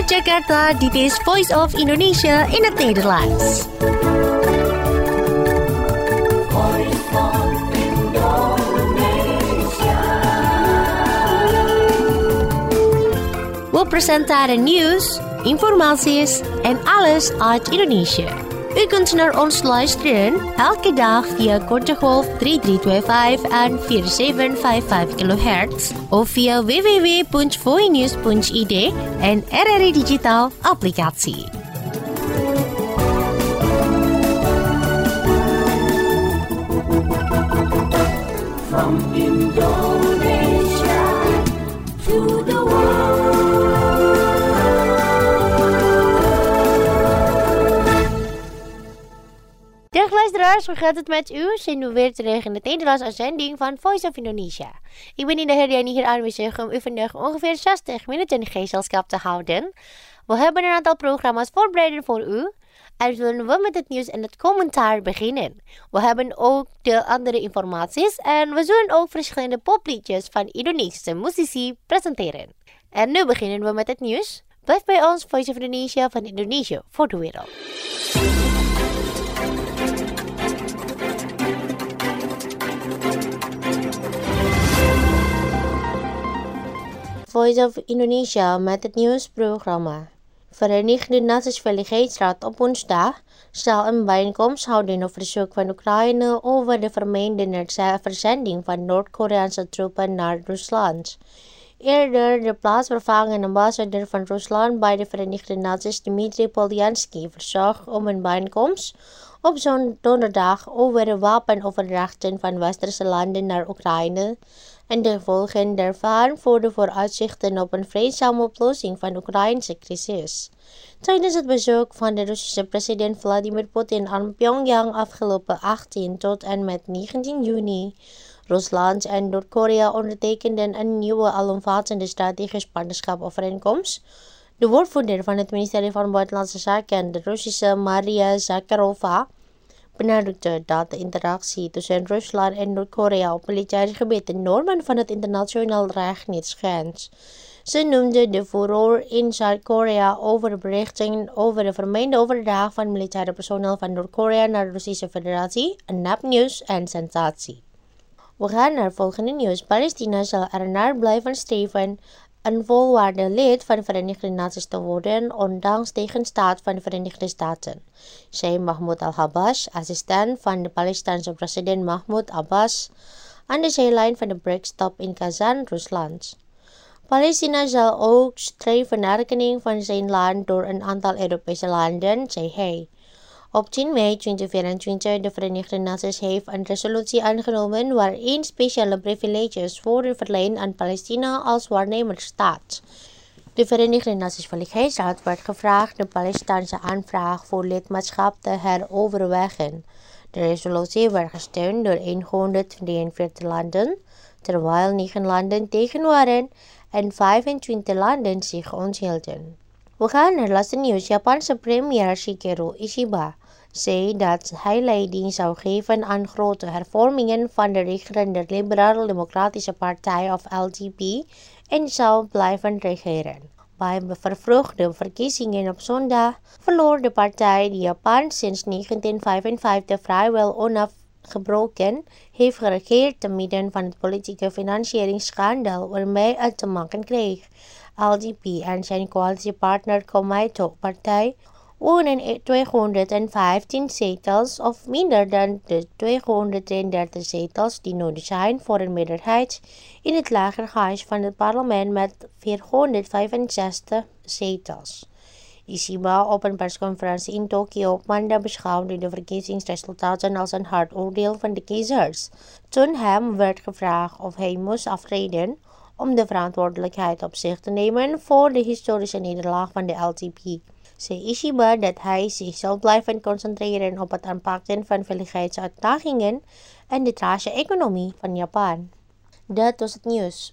Jakarta, dit is Voice of Indonesia in het Nederlands. We presenteren nieuws, informaties en alles uit Indonesië. U kunt naar ons luisteren elke dag via korte golf 3325 en 4755 kHz of via www.voinews.id en RRI Digital applicatie. From Indonesia to the world. Dag luisteraars, hoe gaat het met u? Zijn we weer terug in de Nederlandse uitzending van Voice of Indonesia. Ik ben Indah Herdiani hier aanwezig om u vandaag ongeveer 60 minuten gezelschap te houden. We hebben een aantal programma's voorbereid voor u. En zullen we met het nieuws en het commentaar beginnen. We hebben ook de andere informaties en we zullen ook verschillende popliedjes van Indonesische muzici presenteren. En nu beginnen we met het nieuws. Blijf bij ons, Voice of Indonesia van Indonesië voor de wereld. Voice of Indonesia met het nieuwsprogramma. Verenigde Naties Veiligheidsraad op woensdag zal een bijeenkomst houden op verzoek van Oekraïne over de vermeende verzending van Noord-Koreaanse troepen naar Rusland. Eerder de plaatsvervangende ambassadeur van Rusland bij de Verenigde Naties Dmitry Polyansky verzocht om een bijeenkomst op zo'n donderdag over de wapenoverdrachten van westerse landen naar Oekraïne en de gevolgen daarvan voor de vooruitzichten op een vreedzame oplossing van de Oekraïnse crisis. Tijdens het bezoek van de Russische president Vladimir Poetin aan Pyongyang afgelopen 18 tot en met 19 juni, Rusland en Noord-Korea ondertekenden een nieuwe alomvattende strategisch partnerschapovereenkomst. De woordvoerder van het ministerie van Buitenlandse Zaken, de Russische Maria Zakharova, benadrukte dat de interactie tussen Rusland en Noord-Korea op militair gebied de normen van het internationaal recht niet schendt. Ze noemde de furore in Zuid-Korea over berichten over de vermeende overdracht van militaire personeel van Noord-Korea naar de Russische Federatie een nepnieuws en sensatie. We gaan naar volgende nieuws. Palestina zal ernaar blijven streven een volwaardig lid van de Verenigde Naties te worden, ondanks tegenstand van de Verenigde Staten, zei Mahmoud al-Abbas, assistent van de Palestijnse president Mahmoud Abbas, aan de zijlijn van de BRICS-top in Kazan, Rusland. Palestina zal ook streven naar erkenning van zijn land door een aantal Europese landen, zei hij. Op 10 mei 2024 de Verenigde Naties heeft een resolutie aangenomen waarin speciale privileges worden verleend aan Palestina als waarnemersstaat. De Verenigde Naties Veiligheidsraad werd gevraagd de Palestijnse aanvraag voor lidmaatschap te heroverwegen. De resolutie werd gesteund door 142 landen, terwijl 9 landen tegen waren en 25 landen zich onthielden. We gaan naar laatste nieuws. Japanse premier Shigeru Ishiba zei dat hij leiding zou geven aan grote hervormingen van de regerende Liberaal-Democratische Partij of LDP en zou blijven regeren. Bij vervroegde verkiezingen op zondag verloor de partij die Japan sinds 1955 vrijwel onafgebroken heeft geregeerd te midden van het politieke financieringsschandaal waarmee het te maken kreeg. LDP en zijn coalitiepartner Komeito-partij wonen 215 zetels of minder dan de 233 zetels die nodig zijn voor een meerderheid in het lagerhuis van het parlement met 465 zetels. Ishiba op een persconferentie in Tokio op maandag beschouwde de verkiezingsresultaten als een hard oordeel van de kiezers. Toen hem werd gevraagd of hij moest aftreden om de verantwoordelijkheid op zich te nemen voor de historische nederlaag van de LDP, zei Ishiba dat hij zich zal blijven concentreren op het aanpakken van veiligheidsuitdagingen en de trage economie van Japan. Dat was het nieuws.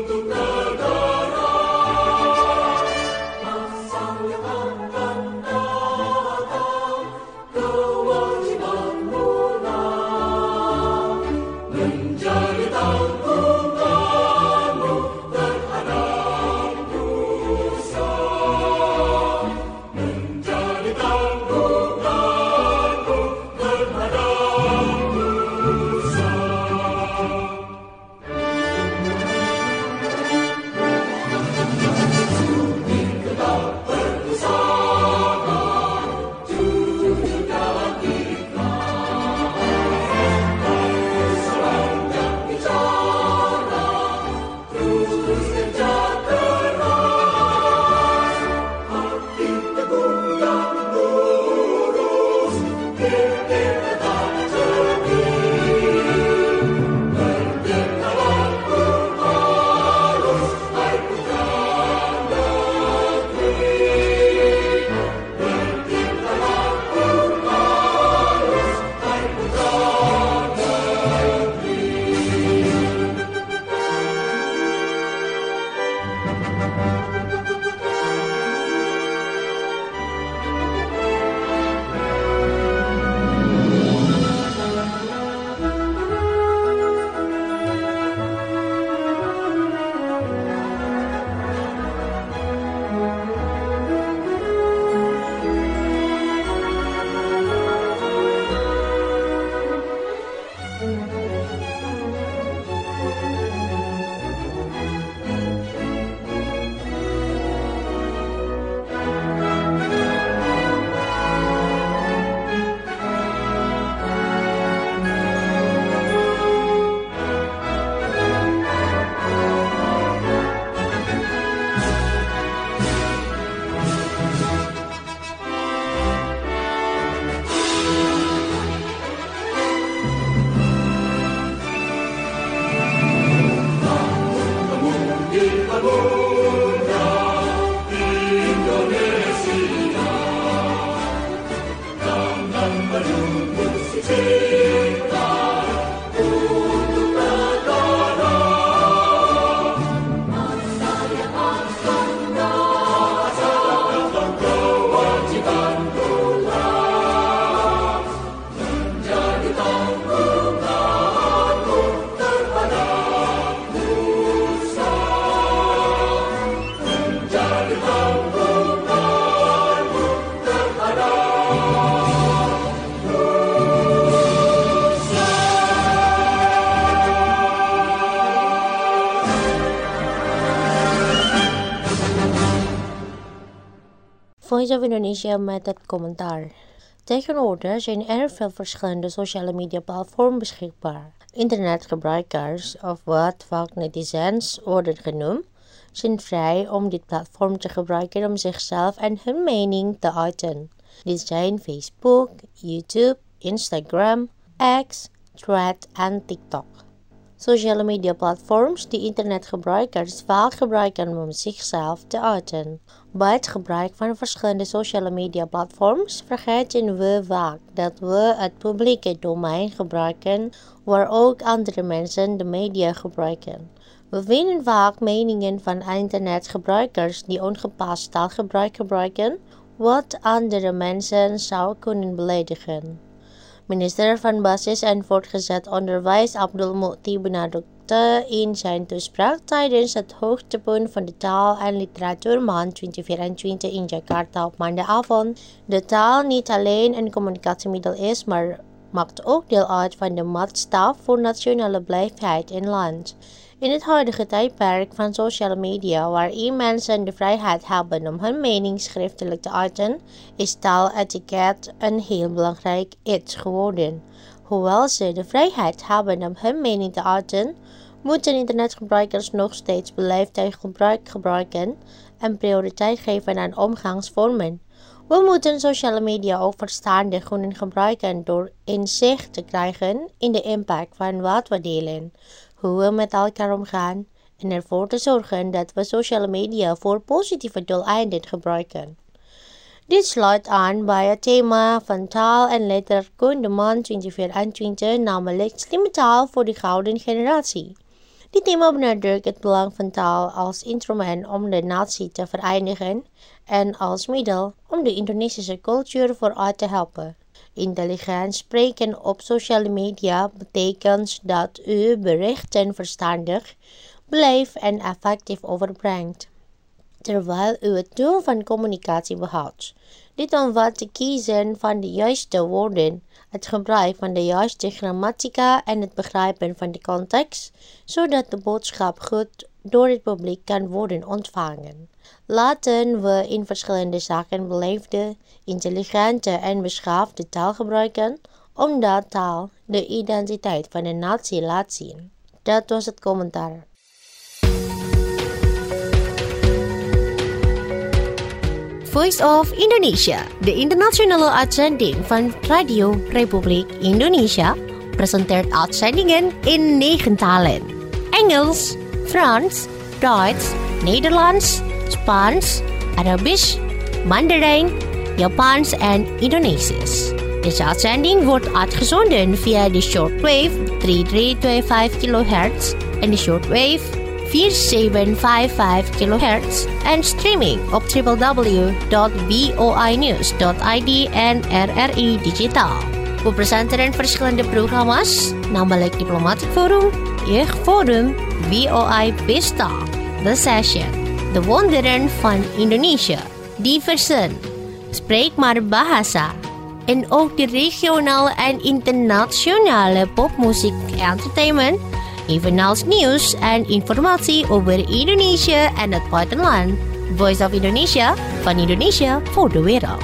Voice of Indonesia met het commentaar. Tegenwoordig zijn er veel verschillende sociale media platforms beschikbaar. Internetgebruikers, of wat vaak netizens worden genoemd, zijn vrij om dit platform te gebruiken om zichzelf en hun mening te uiten. Dit zijn Facebook, YouTube, Instagram, X, Thread en TikTok. Sociale media platforms die internetgebruikers vaak gebruiken om zichzelf te uiten. Bij het gebruik van verschillende sociale media platforms vergeten we vaak dat we het publieke domein gebruiken waar ook andere mensen de media gebruiken. We vinden vaak meningen van internetgebruikers die ongepast taalgebruik gebruiken, wat andere mensen zou kunnen beledigen. Minister van Basis en Voortgezet Onderwijs Abdul Mukhti benadrukte in zijn toespraak tijdens het hoogtepunt van de Taal- en Literatuurmaand 2024 in Jakarta op maandagavond. De taal niet alleen een communicatiemiddel is, maar maakt ook deel uit van de maatstaf voor nationale blijheid in land. In het huidige tijdperk van sociale media, waarin mensen de vrijheid hebben om hun mening schriftelijk te uiten, is taaletiket een heel belangrijk iets geworden. Hoewel ze de vrijheid hebben om hun mening te uiten, moeten internetgebruikers nog steeds beleefd taalgebruik gebruiken en prioriteit geven aan omgangsvormen. We moeten sociale media ook verstandig kunnen gebruiken door inzicht te krijgen in de impact van wat we delen, hoe we met elkaar omgaan en ervoor te zorgen dat we sociale media voor positieve doeleinden gebruiken. Dit sluit aan bij het thema van Taal- en Letterkunde Maand 2024, namelijk slimme taal voor de gouden generatie. Die thema benadrukt het belang van taal als instrument om de natie te verenigen en als middel om de Indonesische cultuur vooruit te helpen. Intelligent spreken op sociale media betekent dat u berichten verstandig, beleefd en effectief overbrengt, terwijl u het doel van communicatie behoudt. Dit omvat het kiezen van de juiste woorden, het gebruik van de juiste grammatica en het begrijpen van de context, zodat de boodschap goed door het publiek kan worden ontvangen. Laten we in verschillende zaken beleefde, intelligente en beschaafde taal gebruiken, omdat taal de identiteit van een natie laat zien. Dat was het commentaar. Voice of Indonesia, de internationale uitzending van Radio Republiek Indonesia, presenteert uitzendingen in 9 talen: Engels, Frans, Duits, Nederlands, Spaans, Arabisch, Mandarijn, Japans en Indonesisch. Deze uitzending wordt uitgezonden via de shortwave 3325 kHz en de shortwave 4755 kHz en streaming op www.voinews.id en RRI Digitaal. We presenteren verschillende programma's, namelijk Diplomatic Forum, Jeugdforum, VOI Pesta, The Session, De Wonderen van Indonesië, Diversen, Spreek maar Bahasa, en ook de regionale en internationale popmuziek entertainment, evenals nieuws en informatie over Indonesië en het buitenland. Voice of Indonesia, van Indonesia voor de wereld.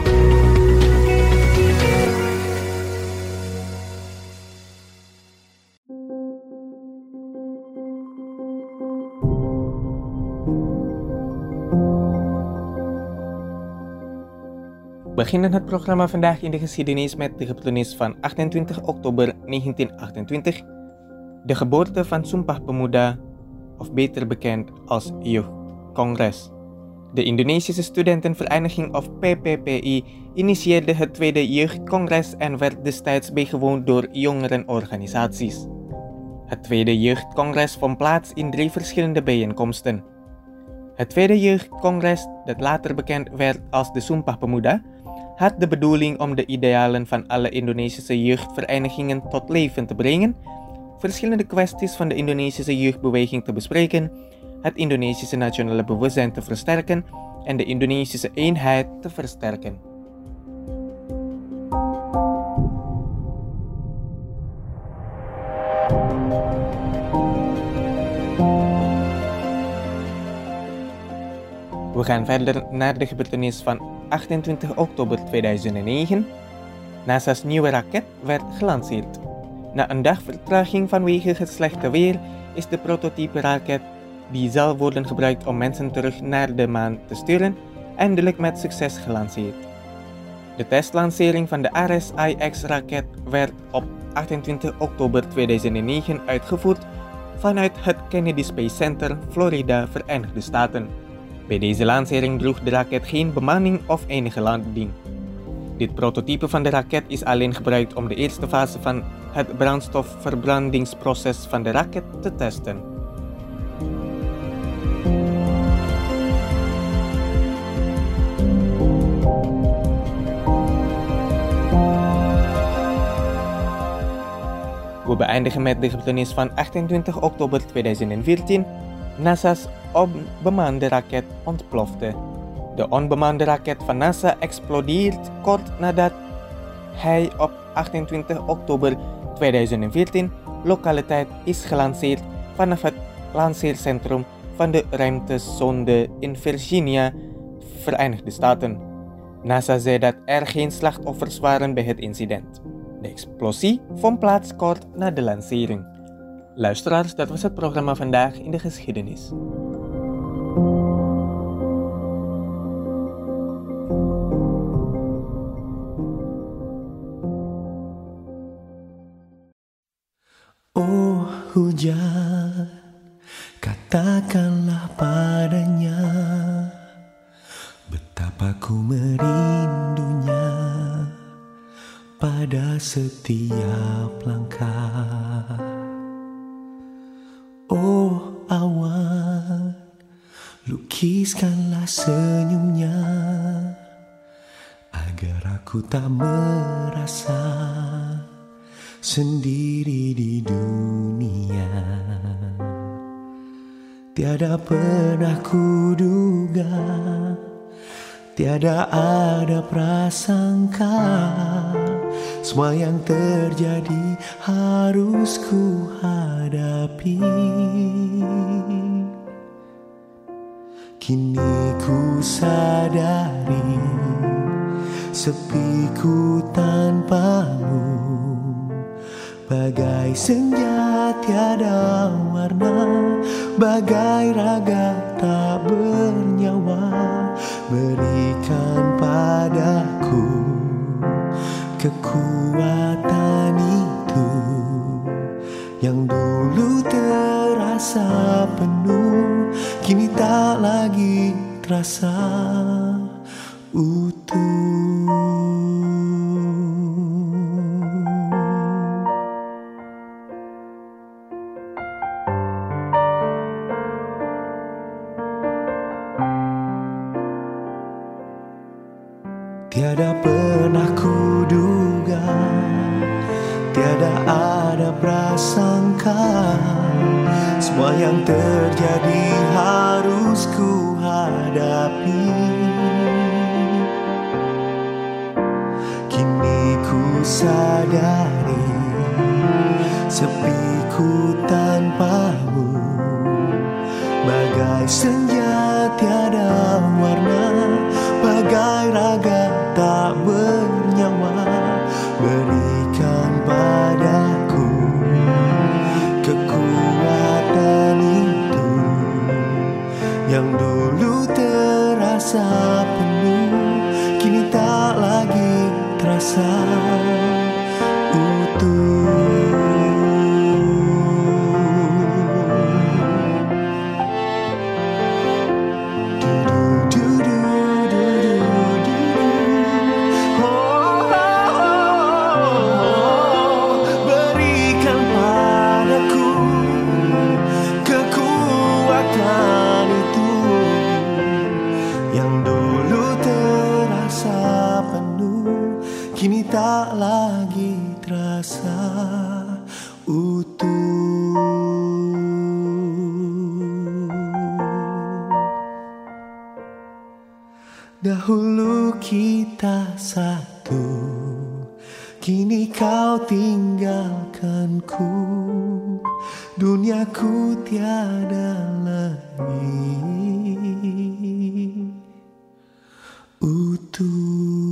beginnen het programma vandaag in de geschiedenis met de gebeurtenis van 28 oktober 1928, de geboorte van Sumpah Pemuda, of beter bekend als Jeugdcongres. De Indonesische Studentenvereniging of PPPI initieerde het Tweede Jeugdcongres en werd destijds bijgewoond door jongerenorganisaties. Het Tweede Jeugdcongres vond plaats in 3 verschillende bijeenkomsten. Het Tweede Jeugdcongres, dat later bekend werd als de Sumpah Pemuda, had de bedoeling om de idealen van alle Indonesische jeugdverenigingen tot leven te brengen, verschillende kwesties van de Indonesische jeugdbeweging te bespreken, het Indonesische nationale bewustzijn te versterken en de Indonesische eenheid te versterken. We gaan verder naar de gebeurtenis van 28 oktober 2009. NASA's nieuwe raket werd gelanceerd. Na een dag vertraging vanwege het slechte weer is de prototype raket, die zal worden gebruikt om mensen terug naar de maan te sturen, eindelijk met succes gelanceerd. De testlancering van de Ares-IX-raket werd op 28 oktober 2009 uitgevoerd vanuit het Kennedy Space Center, Florida, Verenigde Staten. Bij deze lancering droeg de raket geen bemanning of enige landing. Dit prototype van de raket is alleen gebruikt om de eerste fase van het brandstofverbrandingsproces van de raket te testen. We beëindigen met de gebeurtenis van 28 oktober 2014. NASA's onbemande raket ontplofte. De onbemande raket van NASA explodeert kort nadat hij op 28 oktober 2014 lokaliteit is gelanceerd vanaf het lanceercentrum van de ruimtesonde in Virginia, Verenigde Staten. NASA zei dat er geen slachtoffers waren bij het incident. De explosie vond plaats kort na de lancering. Luisteraars, dat was het programma vandaag in de geschiedenis. Oh hujan, katakanlah padanya betapa ku merindunya pada setiap langkah. lukiskanlah senyumnya agar aku tak merasa sendiri di dunia. Tiada pernah kuduga, tiada ada prasangka, semua yang terjadi harus ku hadapi. Kini ku sadari sepiku tanpamu, bagai senja tiada warna, bagai raga tak bernyawa. Berikan padaku kekuatan itu yang dulu terasa penuh, kini tak lagi terasa utuh. Tiada pernah kuduga, tiada ada prasangka, semua yang terjadi harus ku hadapi. Kini ku sadari sepiku tanpamu, bagai senja tiada warna, bagai raga tak bernyawa. Berikan padaku kekuatan itu yang dulu terasa penuh, kini tak lagi terasa utuh. Kini tak lagi terasa utuh. Dahulu kita satu, kini kau tinggalkanku. Duniaku tiada lagi utuh.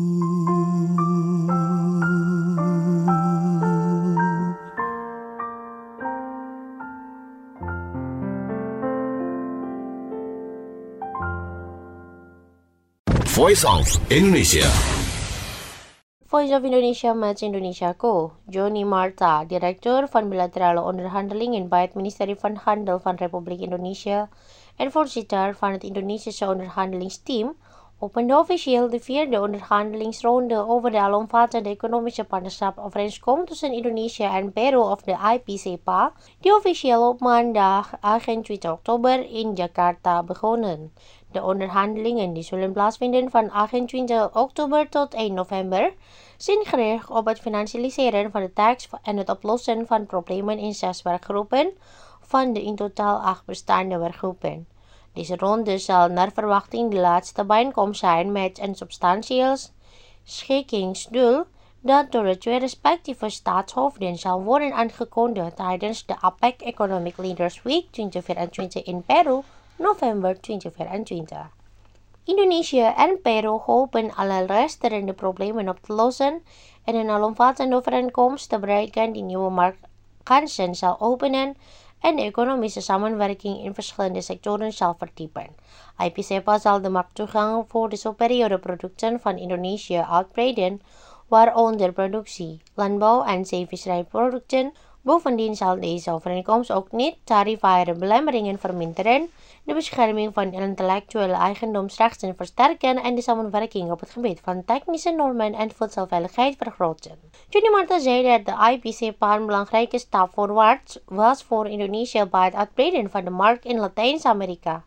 Voice of Indonesia. Voice of Indonesia met Indonesiaku. Johnny Marta, Direktur van Bilaterale Onderhandelingen bij het Ministerie van Handel van Republiek Indonesia en voorzitter van het Indonesische onderhandelingsteam, opende officieel de 4e onderhandelingsronde over de alomvattende economische partnerschapsovereenkomst tussen Indonesië en Peru of de IPCPA, die officieel op maandag 28 oktober in Jakarta begonnen. De onderhandelingen die zullen plaatsvinden van 28 oktober tot 1 november zijn gericht op het financialiseren van de tekst en het oplossen van problemen in 6 werkgroepen van de in totaal 8 bestaande werkgroepen. Deze ronde zal naar verwachting de laatste bijeenkomst zijn met een substantieel schikkingsdoel dat door de 2 respectieve staatshoofden zal worden aangekondigd tijdens de APEC Economic Leaders Week 2024 in Peru, november 2024. Indonesië en Peru hopen alle resterende problemen op te lossen en een alomvattende overeenkomst te bereiken die nieuwe marktkansen zal openen en de economische samenwerking in verschillende sectoren zal verdiepen. IPCPA zal de markttoegang voor de superiore producten van Indonesië uitbreiden, waaronder productie, landbouw en zeevisserijproducten. Bovendien zal deze overeenkomst ook niet tarifaire belemmeringen verminderen, de bescherming van intellectuele eigendomsrechten versterken en de samenwerking op het gebied van technische normen en voedselveiligheid vergroten. Johnny Marta zei dat de IPCPA een belangrijke stap voorwaarts was voor Indonesië bij het uitbreiden van de markt in Latijns-Amerika.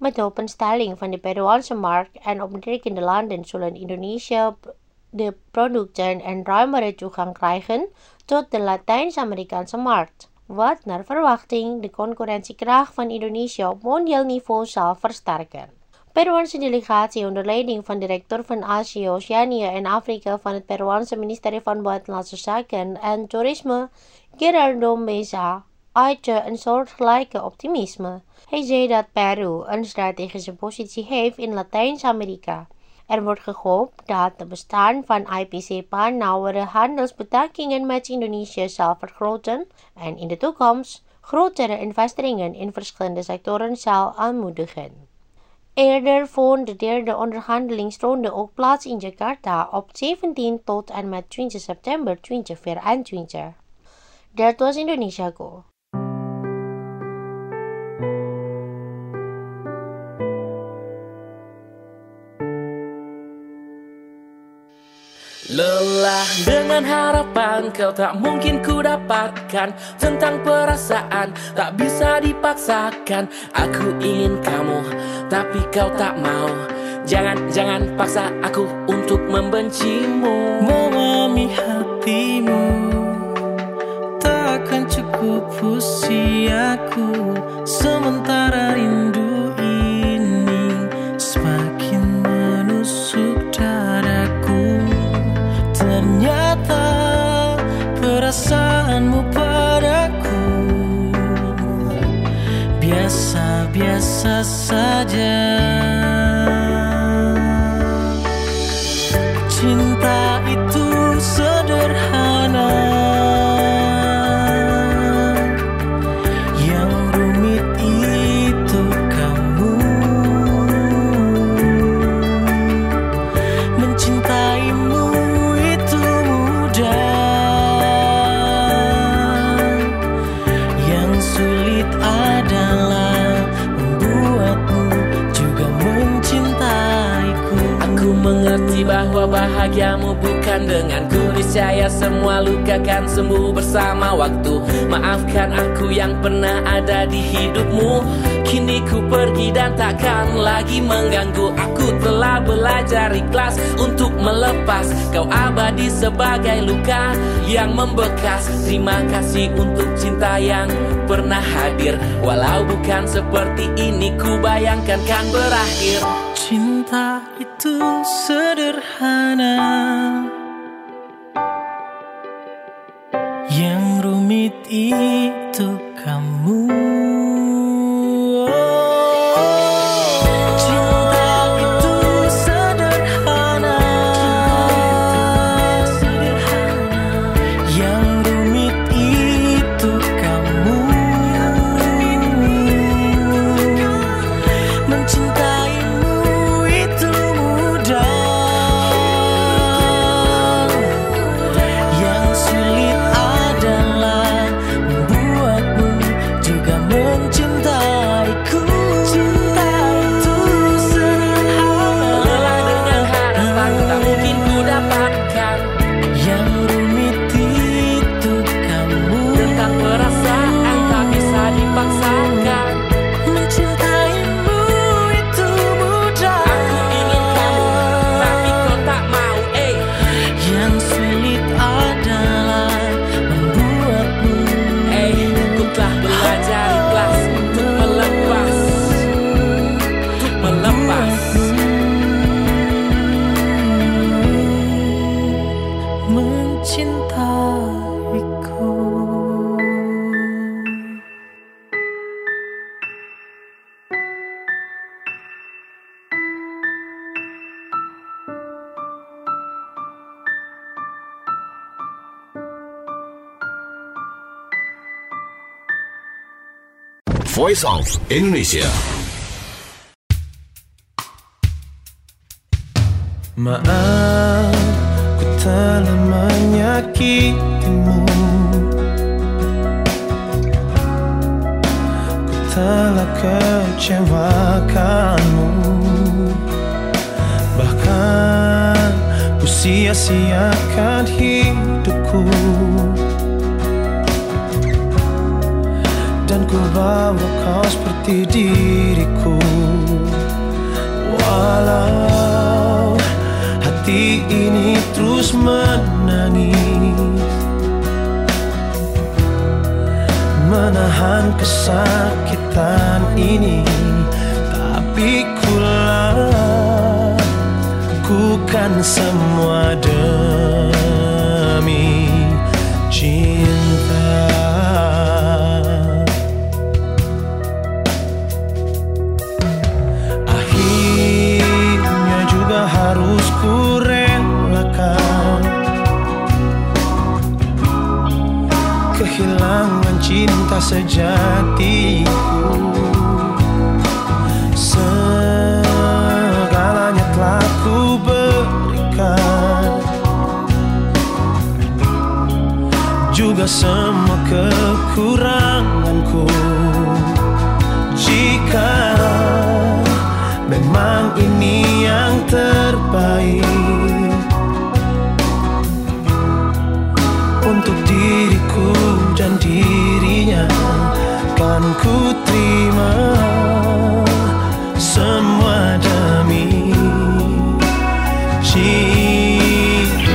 Met de openstelling van de Peruaanse markt en omliggende landen zullen Indonesia de producten en ruimere toegang krijgen tot de Latijns-Amerikaanse markt, wat naar verwachting de concurrentiekracht van Indonesië op mondiaal niveau zal versterken. Peruaanse delegatie onder leiding van directeur van Azië, Oceanië en Afrika van het Peruaanse ministerie van Buitenlandse Zaken en Toerisme, Gerardo Meza, uitte een soortgelijke optimisme. Hij zei dat Peru een strategische positie heeft in Latijns-Amerika. Er wordt gehoopt dat het bestaan van IPCPA nauwere handelsbetrekkingen met Indonesië zal vergroten en in de toekomst grotere investeringen in verschillende sectoren zal aanmoedigen. Eerder vond de derde onderhandelingsronde ook plaats in Jakarta op 17 tot en met 20 september 2024. Dat was Indonesia Go. Lelah dengan harapan kau tak mungkin ku dapatkan. Tentang perasaan tak bisa dipaksakan. Aku ingin kamu tapi kau tak mau. Jangan paksa aku untuk membencimu. Memahami hatimu takkan cukup usiaku. Sementara rindu ini semakin menusuk dadaku. Ternyata perasaanmu padaku biasa-biasa saja. Cinta itu sederhana, yang rumit itu kamu. Mencintaimu itu mudah, yang sulit adalah membuatmu juga mencintaiku. Aku mengerti bahwa bahagiamu bukan denganku. Niscaya semua luka kan sembuh bersama waktu. Maafkan aku yang pernah ada di hidupmu. Kini ku pergi dan takkan lagi mengganggu. Aku telah belajar ikhlas untuk melepas. Kau abadi sebagai luka yang membekas. Terima kasih untuk cinta yang pernah hadir. Walau bukan seperti ini ku bayangkan kan berakhir. Cinta itu sederhana, yang rumit itu kamu. Cinta itu sederhana, yang rumit itu kamu. Mencintaimu itu mudah, yang sulit adalah membuatmu juga mencintaiku. Cinta itu sederhana, Lelah dengan harapan tak mungkin ku dapatkan. yang rumit itu kamu. Tentang perasaan tak bisa dipaksakan. Mencintaimu itu mudah, Aku ingin kamu tapi kau tak mau. yang sulit adalah membuatmu. Ku telah belajar ikhlas untuk melepas. Mencintaiku. Voice of Indonesia. Maaf, ku telah menyakitimu. Ku telah kecewakanmu. Bahkan ku sia-siakan hidupku. Dan ku bawa kau seperti diriku. tapi ku lakukan semua demi cinta. Akhirnya juga harus ku relakan kehilangan cinta sejatiku. Segalanya telah ku berikan, juga semua kekuranganku. Jika memang ini yang terbaik untuk diriku dan dirinya, kan ku terima semua demi cinta.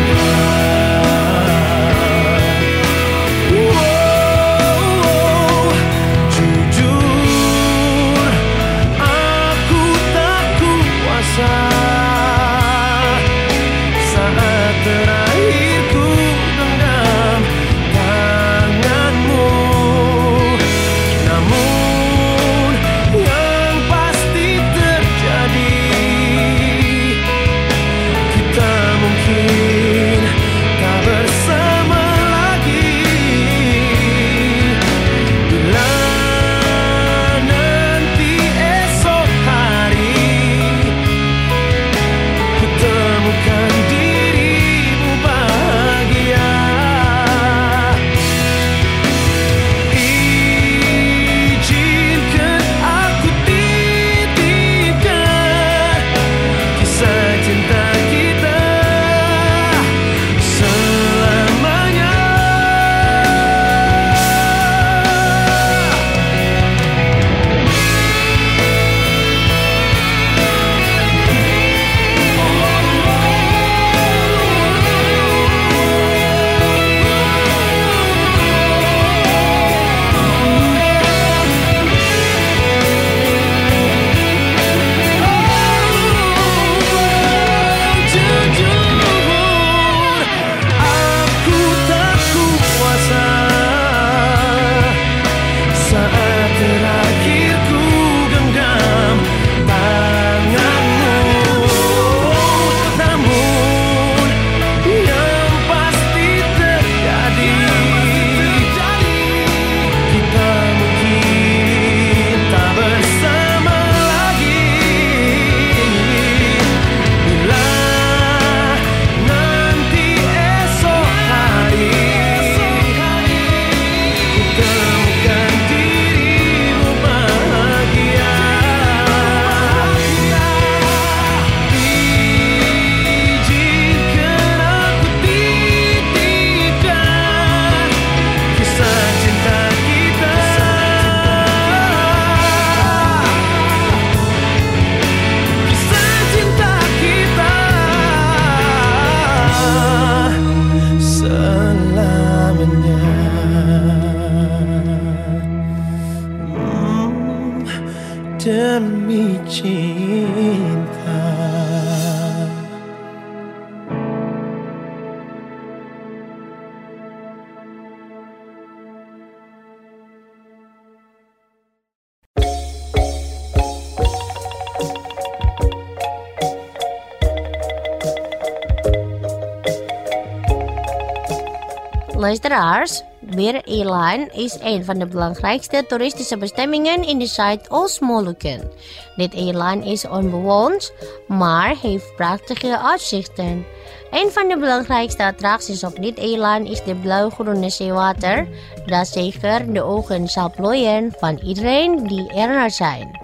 Jujur aku tak kuasa saat terakhir ku genggam tanganmu. Namun yang pasti terjadi, kita mungkin tak bersama lagi. Bila nanti esok hari ku temukan dirimu bahagia, izinkan aku titipkan kisah cinta kita selamanya. Jujur aku tak kuasa saat terakhir ku genggam tanganmu. Namun yang pasti terjadi, kita mungkin tak bersama lagi. Bila nanti esok hari ku temukan dirimu bahagia, izinkan aku titipkan kisah cinta kita selamanya. Demi cinta. Luisteraars, Bir Eiland is een van de belangrijkste toeristische bestemmingen in de Zuidoost-Molukken. Dit eiland is onbewoond, maar heeft prachtige uitzichten. Een van de belangrijkste attracties op dit eiland is de blauw-groene zeewater, dat zeker de ogen zal plooien van iedereen die er naar zijn.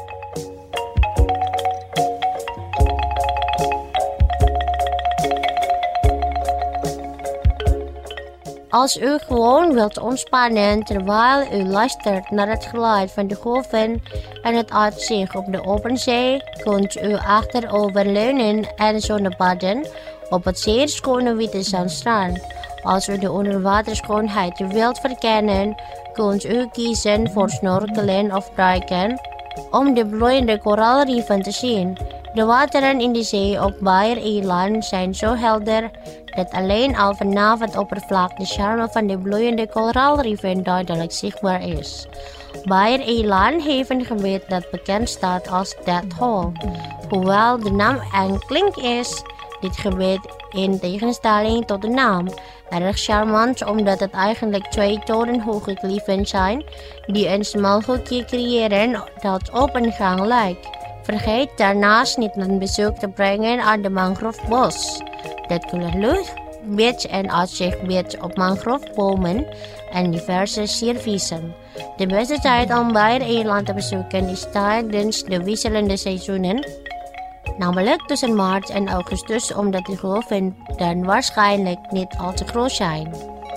Als u gewoon wilt ontspannen terwijl u luistert naar het geluid van de golven en het uitzicht op de open zee, kunt u achteroverleunen en zonnebaden op het zeer schone witte zandstrand. Als u de onderwaterschoonheid wilt verkennen, kunt u kiezen voor snorkelen of duiken om de bloeiende koraalriffen te zien. De wateren in de zee op Baer-eiland zijn zo helder dat alleen al vanaf het oppervlak de charme van de bloeiende koraalriffen duidelijk zichtbaar is. Baer-eiland heeft een gebied dat bekend staat als Dead Hole. Hoewel de naam eng klinkt is dit gebied in tegenstelling tot de naam erg charmant omdat het eigenlijk 2 torenhoge kliffen zijn die een smalhoekje creëren dat op een gang lijkt. Vergeet daarnaast niet een bezoek te brengen aan de mangrovebos. Dat koele lucht biedt en uitzicht biedt op mangrovenbomen en diverse siervissen. De beste tijd om Baer-eiland te bezoeken is tijdens de wisselende seizoenen, namelijk tussen maart en augustus, omdat de golven dan waarschijnlijk niet al te groot zijn.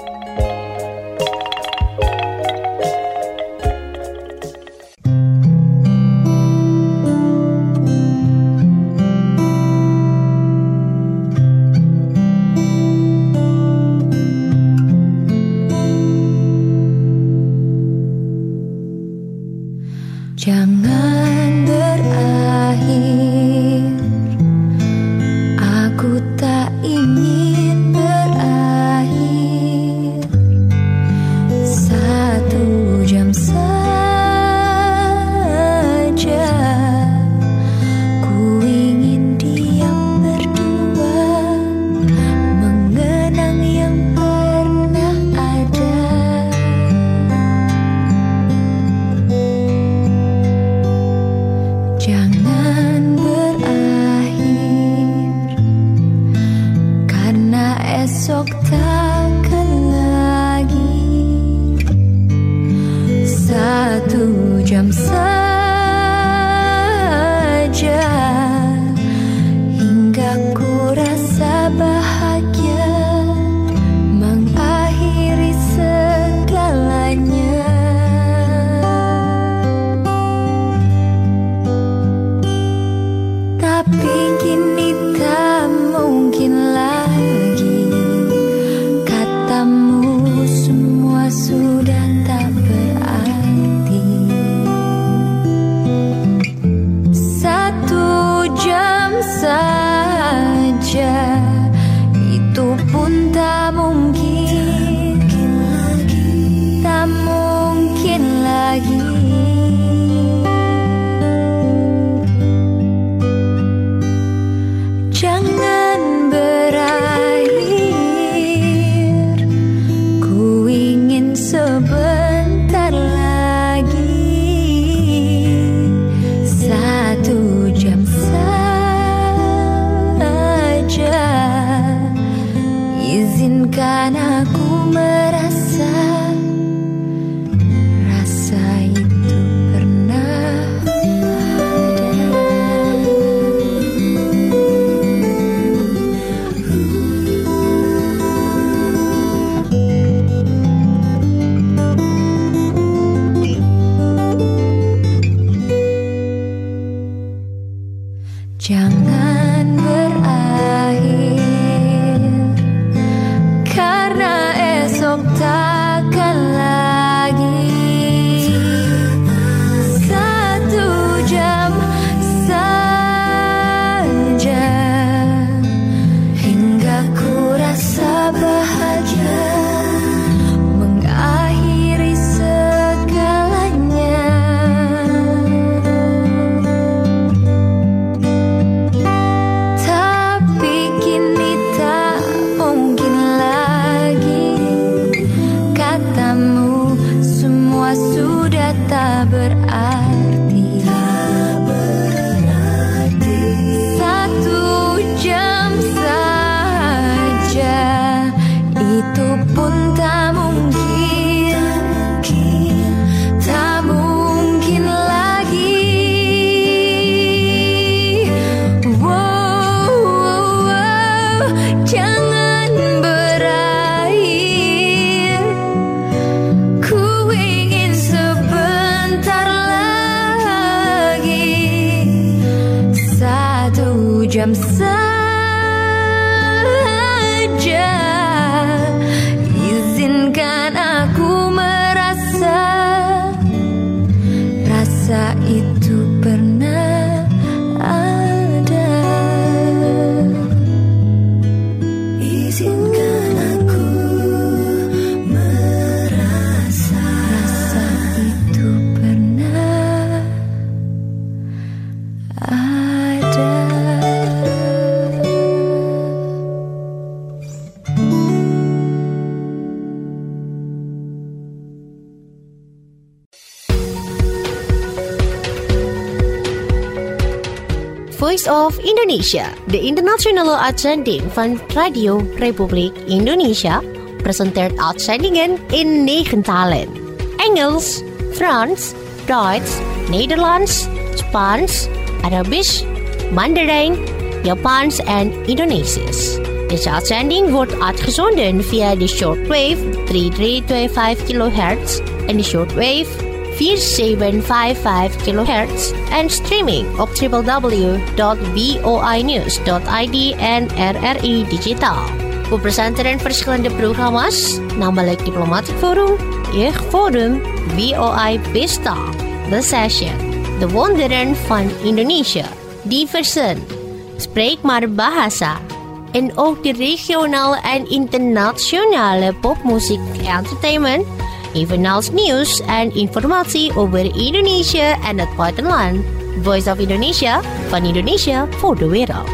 Jangan berakhir, aku tak ingin berakhir. 1 jam saja, ku ingin diam berdua, mengenang yang pernah ada. Jangan berakhir, karena esok takkan lagi. 1 jam saja, hingga ku rasa bahagia mengakhiri segalanya. Tapi kini tak mungkin lagi, katamu semua sudah tak berarti. 1 jam saja, itu pun tak mungkin, tak mungkin lagi. Jangan berakhir, ku ingin sebentar lagi. 1 jam saja, izinkan aku merasa rasa itu pernah ada. Jangan berakhir, karena esok takkan lagi. 1 jam saja, hingga ku rasa bahagia mengakhiri segalanya. Tapi kini tak mungkin lagi, katamu semua sudah tak berarti. 1 jam saja, itu pun tak mungkin, tak mungkin lagi. Jangan berakhir, ku ingin sebentar lagi. 1 jam saja, izinkan aku merasa rasa itu Voice of Indonesia, de internationale uitzending van Radio Republiek Indonesia, presenteert uitzendingen in 9 talen. Engels, Frans, Duits, Nederlands, Spaans, Arabisch, Mandarijn, Japans en Indonesisch. Deze uitzending wordt uitgezonden via de shortwave 3325 kHz en de shortwave 4755 kHz en streaming op www.voinews.id en RRI Digitaal. We presenteren verschillende programma's, namelijk Diplomatic Forum, Jeugdforum, VOI Pesta, The Session, De Wonderen van Indonesië, Diversen, Spreek maar Bahasa, en ook de regionale en internationale popmuziek entertainment, evenals nieuws en informatie over Indonesië en het buitenland. Voice of Indonesia, van Indonesia voor de wereld.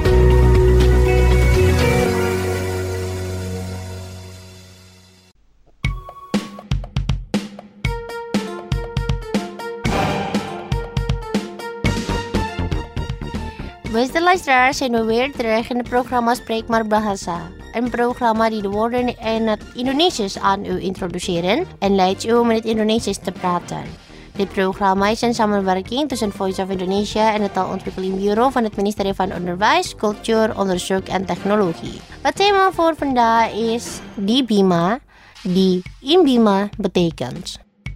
Beste luisteraars, zijn we weer terug in het programma Spreek maar Bahasa. Een programma die de woorden in het Indonesisch aan u introduceren en leidt u om in het Indonesisch te praten. Dit programma is een samenwerking tussen Voice of Indonesia en het Taalontwikkelingbureau van het ministerie van Onderwijs, Cultuur, Onderzoek en Technologie. Het thema voor vandaag is Di Bima, die in Bima betekent.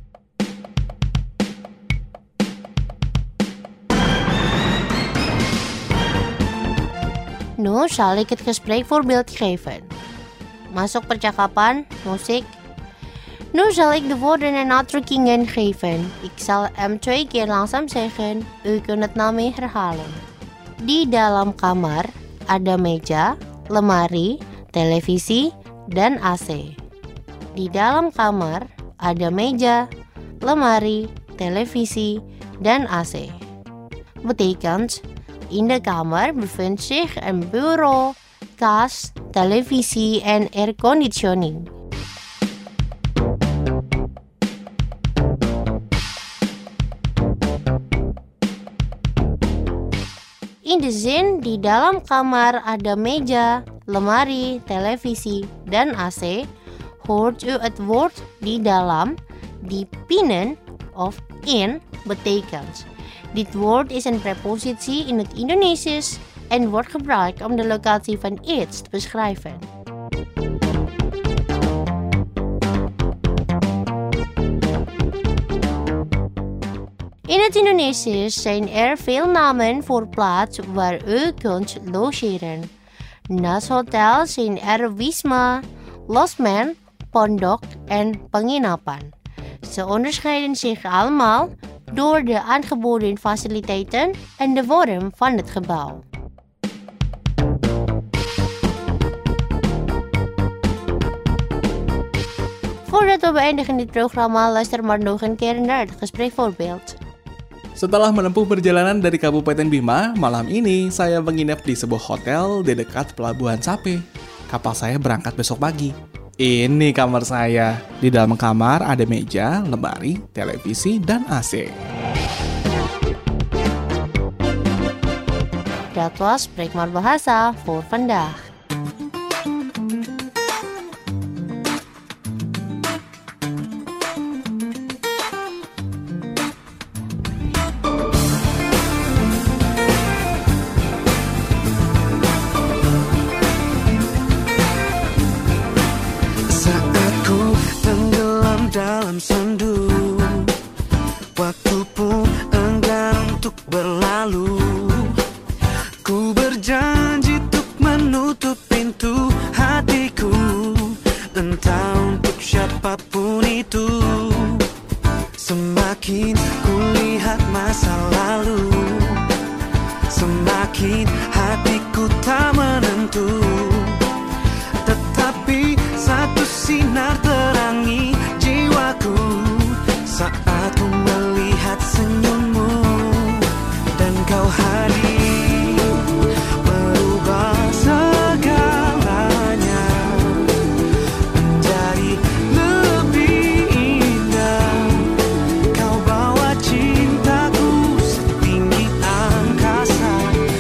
Nu zal ik het gespreekvoorbeeld geven. Masuk percakapan, musik. Nu zal ik de woorden en uitdrukkingen geven. Ik zal hem 2 keer langzaam zeggen. U kunt het na mij herhalen. Di dalam kamar ada meja, lemari, televisi, dan AC. Di dalam kamar ada meja, lemari, televisi, dan AC. Betekent, in de kamer bevindt zich een bureau, kast, televisie en airconditioning. In de zin di dalam kamar ada meja, lemari, televisi, dan AC, hoort u het woord di dalam, di binnen of in betekent. Dit woord is een prepositie in het Indonesisch en wordt gebruikt om de locatie van iets te beschrijven. In het Indonesisch zijn er veel namen voor plaats waar u kunt logeren. Naast hotel zijn er wisma, losmen, pondok en penginapan. Ze onderscheiden zich allemaal door de aangeboden faciliteiten en de vorm van het gebouw. Voordat we beëindigen dit programma, luister maar nog een keer naar het gespreekvoorbeeld. Setelah menempuh perjalanan dari Kabupaten Bima, malam ini saya menginap di sebuah hotel di dekat Pelabuhan Sape. Kapal saya berangkat besok pagi. Ini kamar saya. Di dalam kamar ada meja, lemari, televisi, dan AC. Dat was Spreek maar Bahasa voor vandaag. Dalam sendu, waktu pun enggan untuk berlalu. Ku berjanji untuk menutup pintu hatiku, entah untuk siapapun itu. Semakin kulihat masa lalu, semakin hatiku tak menentu. Tetapi satu sinar terangi jiwaku saat ku melihat senyummu dan kau hadir merubah segalanya menjadi lebih indah. Kau bawa cintaku setinggi angkasa.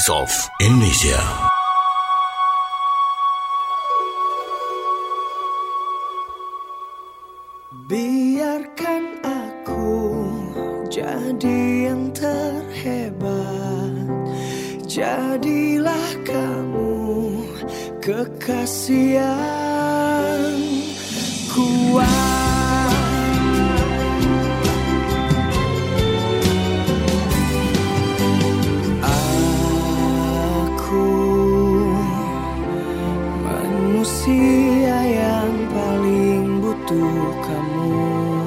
Voice of Indonesia. Biarkan aku jadi yang terhebat. Jadilah kamu kekasih yang kuat. Manusia yang paling butuh kamu,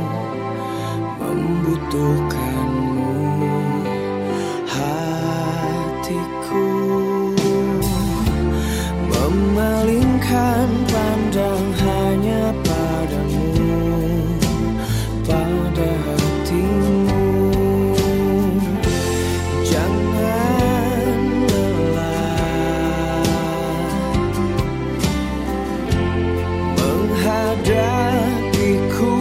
membutuhkanmu, hatiku memalingkan pandang hanya padamu, pada hatimu. Jangan lelah menghadapiku,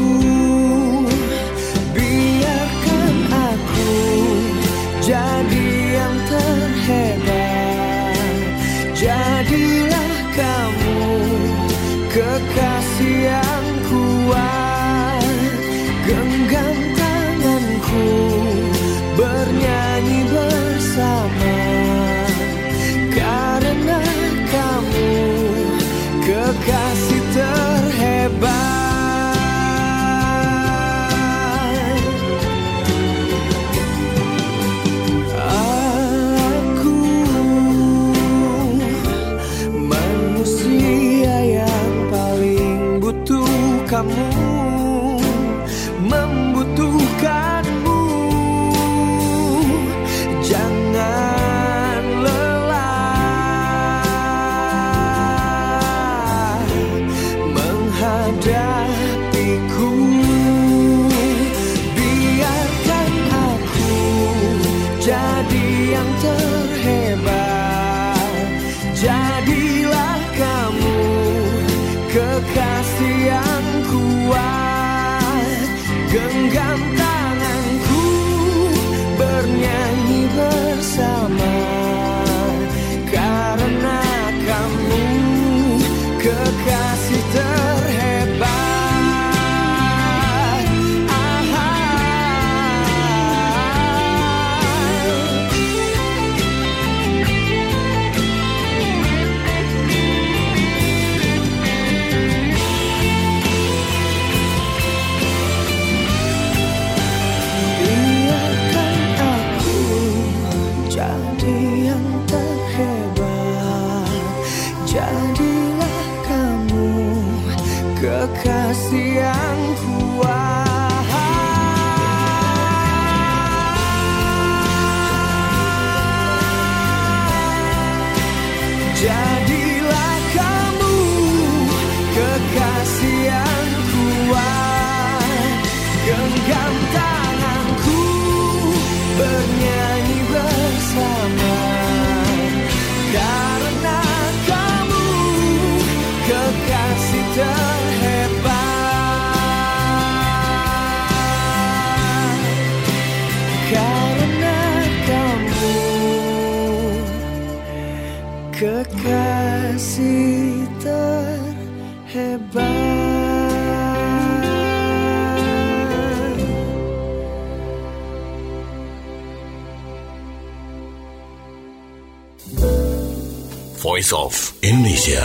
biarkan aku jadi yang terhebat. Jadilah kamu kekasih yang kuat. Genggam tanganku, bernyanyi bersama, karena kamu kekasih terhebat. Aku manusia yang paling butuh kamu, membutuhkanmu. Jangan lelah menghadapiku, biarkan aku jadi yang terhebat. Jadilah kamu kekasih yang kuat. Genggam tanganku, bernyanyi bersama, karena kamu kekasih terhebat. Biarkan aku jadi yang terhebat. Jadilah kamu kekasih yang kuat. Jadilah kamu kekasih yang kuat. Genggam tanganku, bernyanyi bersama, karena kamu kekasih terhebat. Karena kamu kekasih terhebat. Voice of Indonesia.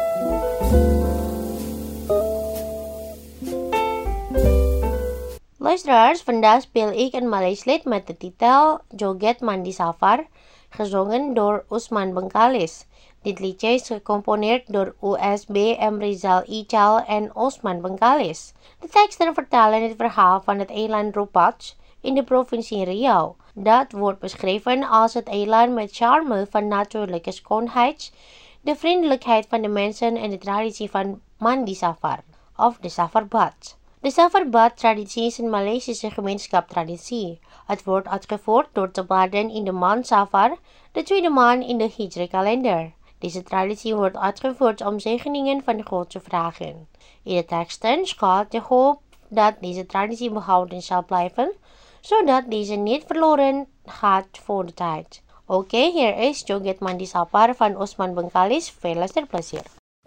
Luisteraars, vandaag speel ik een Maleis lied met de titel Joget Mandi Safar, gezongen door Usman Bengkalis. Dit liedje is gecomponeerd door USB M. Rizal Ical en Usman Bengkalis. De teksten vertellen het verhaal van het eiland Ropach in de provincie Riau. Dat wordt beschreven als het eiland met charme van natuurlijke schoonheid, de vriendelijkheid van de mensen en de traditie van Mandi Safar, of de Safarbad. De Safarbad-traditie is een Maleisische gemeenschapstraditie. Het wordt uitgevoerd door te baden in de maand Safar, de tweede maand in de Hijri-kalender. Deze traditie wordt uitgevoerd om zegeningen van God te vragen. In de teksten schuilt de hoop dat deze traditie behouden zal blijven, zodat deze niet verloren gaat voor de tijd. Okay, here is Joget Mandi Sapar van Osman Bengkalis. Veel luisterplesier.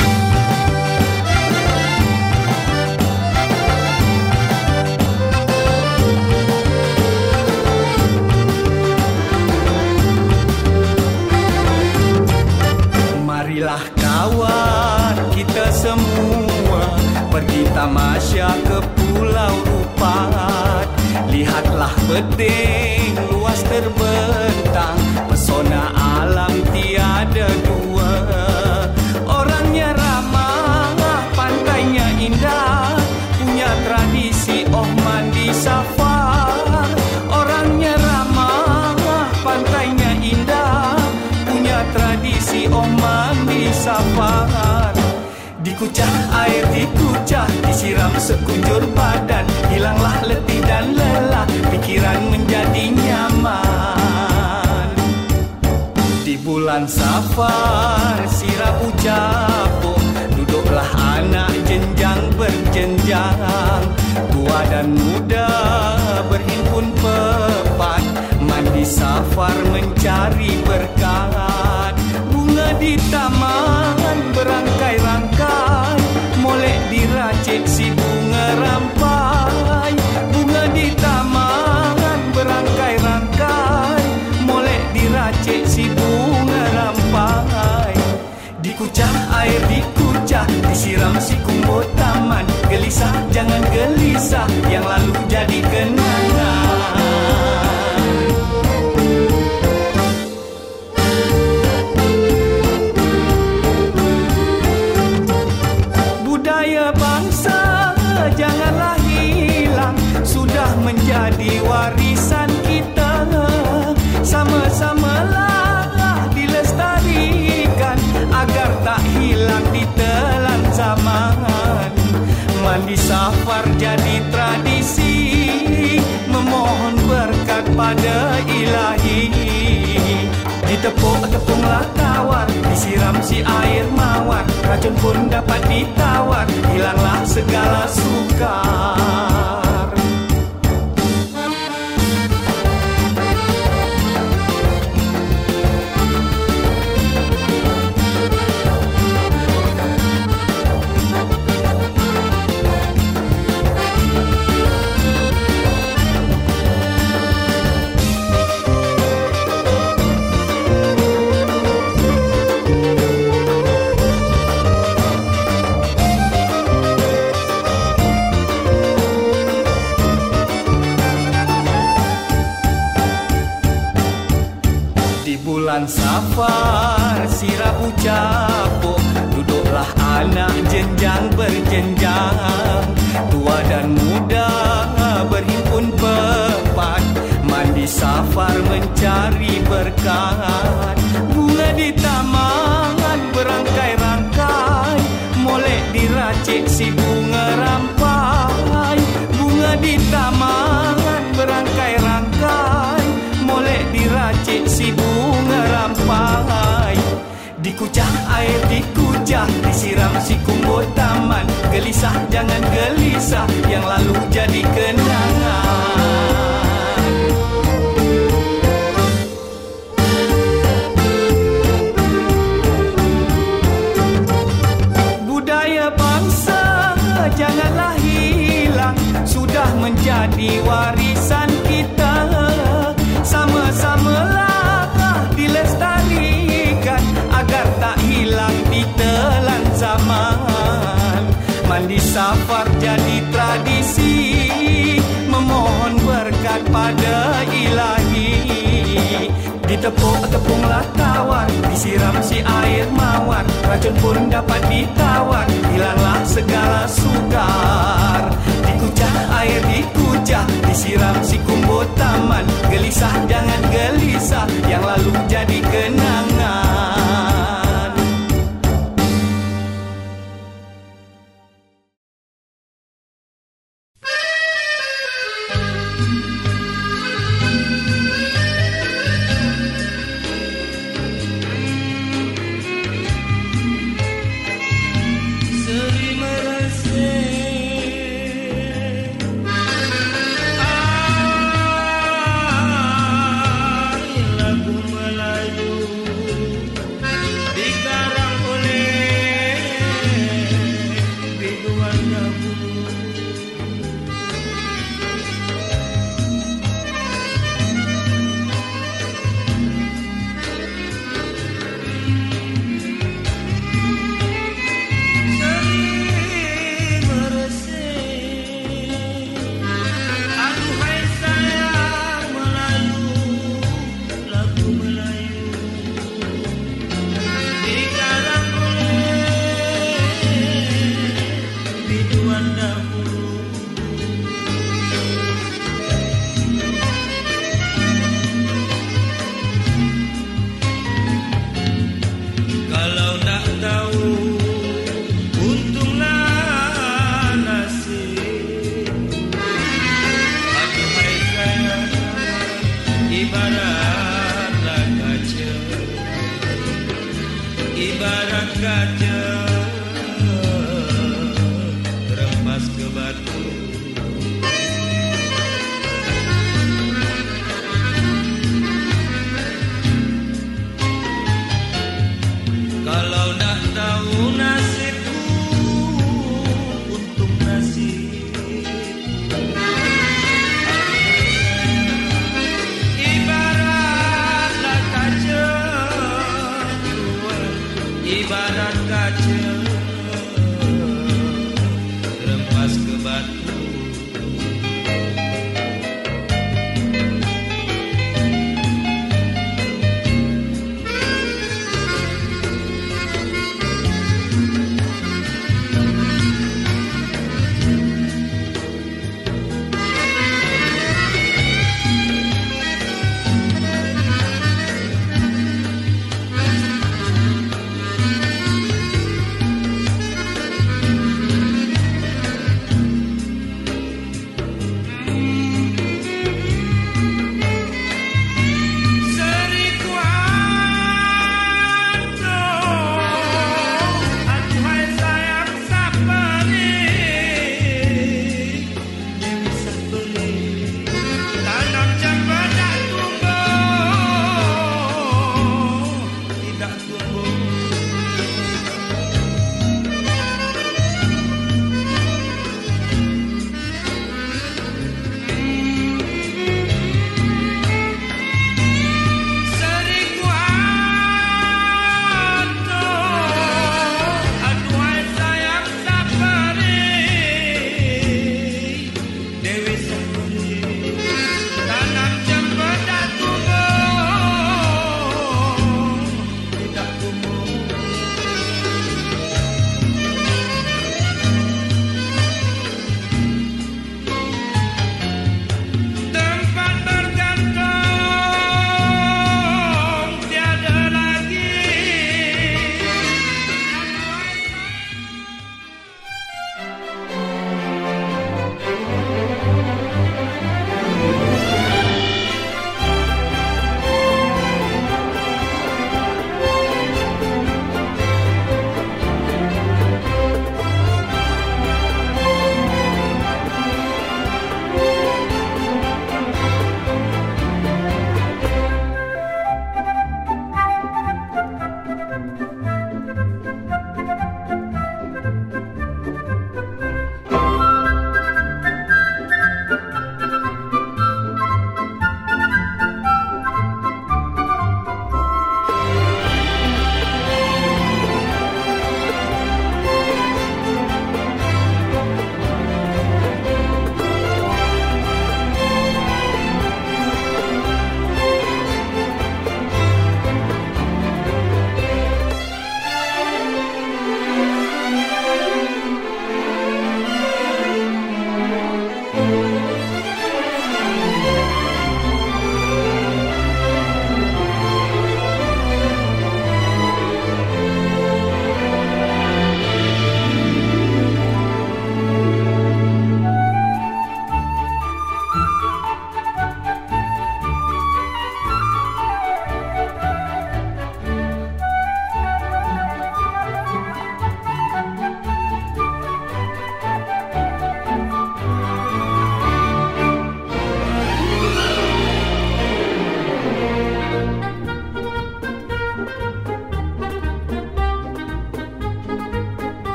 Marilah kawan kita semua pergi tamasya ke Pulau Rupat. Lihatlah beding luas terbentang, pesona alam tiada dua. Orangnya ramah, pantainya indah, punya tradisi mandi safar. Orangnya ramah, pantainya indah, punya tradisi mandi safar. Dikucah air dikucah, disiram sekujur badan, hilanglah letih dan lelah, pikiran menjadi nyaman. Di bulan Safar si Rabu capung, duduklah anak jenjang berjenjang, tua dan muda berhimpun pepat, mandi Safar mencari berkat. Bunga di taman berangkai-rangkai, molek diracik si bunga rampai. Bunga di taman berangkai-rangkai, molek diracik si bunga rampai. Dikucah air dikucah, disiram si kumbo taman, gelisah jangan gelisah, yang lalu jadi kenangan. Budaya bangsa janganlah hilang, sudah menjadi warisan kita. Sama-samalah dilestarikan agar tak hilang di telan zaman. Mandi Safar jadi tradisi, memohon berkat pada Ilahi. Ditepuk-tepunglah tawar, disiram si air mawar, racun pun dapat ditawar, hilanglah segala sukar. Bulan Safar si Rabu capung, duduklah anak jenjang berjenjang, tua dan muda berhimpun pepat, mandi Safar mencari berkat. Bunga di taman berangkai-rangkai, molek diracik si bunga rampai. Bunga di taman berangkai-rangkai, molek diracik si bunga rampai. Dikucah air dikucah, disiram si kumbo taman, gelisah jangan gelisah, yang lalu jadi kenangan. Budaya bangsa janganlah hilang, sudah menjadi warisan kita. Sama-samalah dilestarikan agar tak hilang di telan zaman. Mandi Safar jadi tradisi, memohon berkat pada Ilahi. Ditepuk-tepunglah tawar, disiram si air mawar, racun pun dapat ditawar, hilanglah segala sukar. Dikucah air dikucah, disiram si kumbo taman, gelisah jangan gelisah, yang lalu jadi kenangan. Ibarat kaca